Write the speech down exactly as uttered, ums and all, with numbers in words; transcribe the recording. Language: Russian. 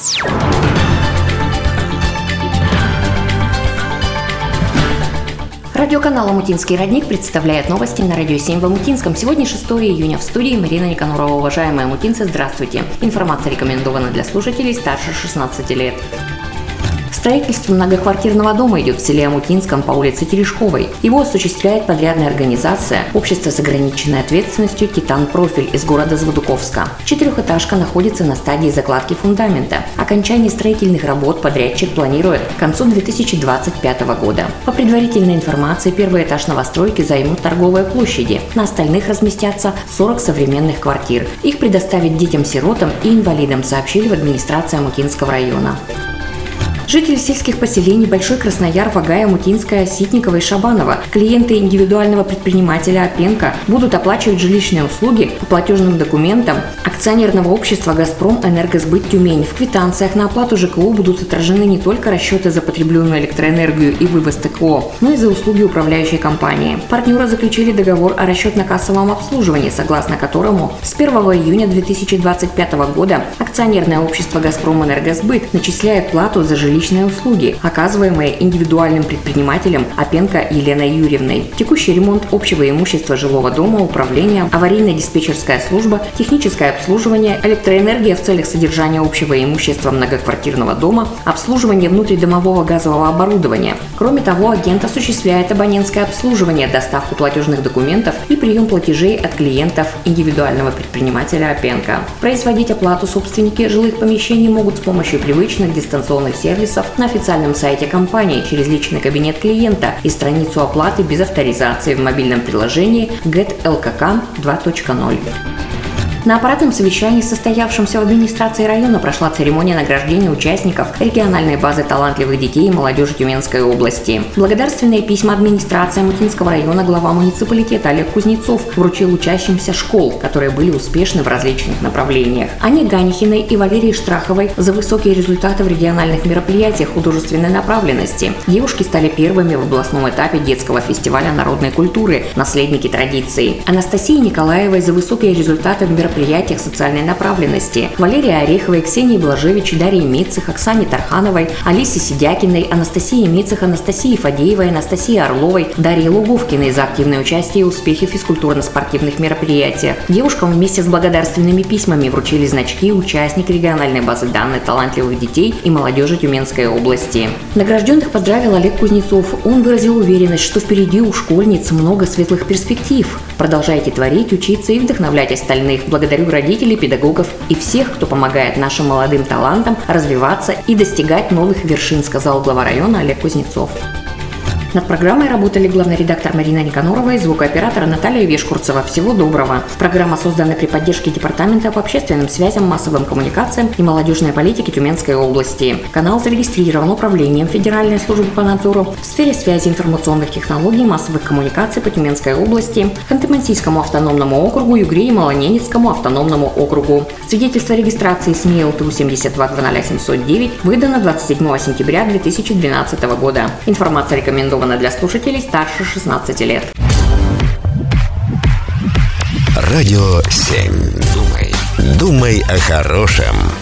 Радиоканал «Омутинский родник» представляет новости на Радио семь в Омутинском. Сегодня шестое июня. В студии Марина Никанорова. Уважаемые омутинцы, здравствуйте. Информация рекомендована для слушателей старше шестнадцати лет. Строительство многоквартирного дома идет в селе Омутинском по улице Терешковой. Его осуществляет подрядная организация «Общество с ограниченной ответственностью «Титан Профиль» из города Зводуковска. Четырехэтажка находится на стадии закладки фундамента. Окончание строительных работ подрядчик планирует к концу две тысячи двадцать пятого года. По предварительной информации, первый этаж новостройки займут торговые площади. На остальных разместятся сорок современных квартир. Их предоставят детям-сиротам и инвалидам, сообщили в администрации Омутинского района. Жители сельских поселений Большой Краснояр, Вагая, Омутинская, Ситникова и Шабанова, клиенты индивидуального предпринимателя Опенко, будут оплачивать жилищные услуги по платежным документам акционерного общества «Газпром Энергосбыт Тюмень». В квитанциях на оплату ЖКО будут отражены не только расчеты за потребленную электроэнергию и вывоз ТКО, но и за услуги управляющей компании. Партнеры заключили договор о расчетно-кассовом обслуживании, согласно которому с первого июня две тысячи двадцать пятого года акционерное общество «Газпром Энергосбыт» начисляет плату за жилищные личные услуги, оказываемые индивидуальным предпринимателем Опенко Еленой Юрьевной. Текущий ремонт общего имущества жилого дома, управление, аварийно-диспетчерская служба, техническое обслуживание, электроэнергия в целях содержания общего имущества многоквартирного дома, обслуживание внутридомового газового оборудования. Кроме того, агент осуществляет абонентское обслуживание, доставку платежных документов и прием платежей от клиентов индивидуального предпринимателя Опенко. Производить оплату собственники жилых помещений могут с помощью привычных дистанционных сервисов на официальном сайте компании, через личный кабинет клиента и страницу оплаты без авторизации в мобильном приложении гэт эл ка ка два точка ноль. На аппаратном совещании, состоявшемся в администрации района, прошла церемония награждения участников региональной базы талантливых детей и молодежи Тюменской области. Благодарственные письма администрации Омутинского района глава муниципалитета Олег Кузнецов вручил учащимся школ, которые были успешны в различных направлениях. Ане Ганихиной и Валерии Штраховой за высокие результаты в региональных мероприятиях художественной направленности. Девушки стали первыми в областном этапе детского фестиваля народной культуры «Наследники традиций». Анастасии Николаевой за высокие результаты в мероприятиях мероприятиях социальной направленности. Валерии Ореховой, Ксении Блажевич, Дарье Мицых, Оксане Тархановой, Алисе Сидякиной, Анастасии Мицых, Анастасии Фадеевой, Анастасии Орловой, Дарье Луговкиной за активное участие и успехи в физкультурно-спортивных мероприятиях. Девушкам вместе с благодарственными письмами вручили значки участник региональной базы данных талантливых детей и молодежи Тюменской области. Награжденных поздравил Олег Кузнецов. Он выразил уверенность, что впереди у школьниц много светлых перспектив. Продолжайте творить, учиться и вдохновлять остальных. Благодарю родителей, педагогов и всех, кто помогает нашим молодым талантам развиваться и достигать новых вершин, сказал глава района Олег Кузнецов. Над программой работали главный редактор Марина Никанорова и звукооператор Наталья Вешкурцева. Всего доброго. Программа создана при поддержке Департамента по общественным связям, массовым коммуникациям и молодежной политике Тюменской области. Канал зарегистрирован Управлением Федеральной службы по надзору в сфере связи, информационных технологий и массовых коммуникаций по Тюменской области, Ханты-Мансийскому автономному округу, Югре и Малоненецкому автономному округу. Свидетельство регистрации СМИ эл тэ у семьдесят два ноль семьсот девять выдано двадцать седьмого сентября две тысячи двенадцатого года. Информация рекомендована для слушателей старше шестнадцати лет. Радио семь. Думай, думай о хорошем.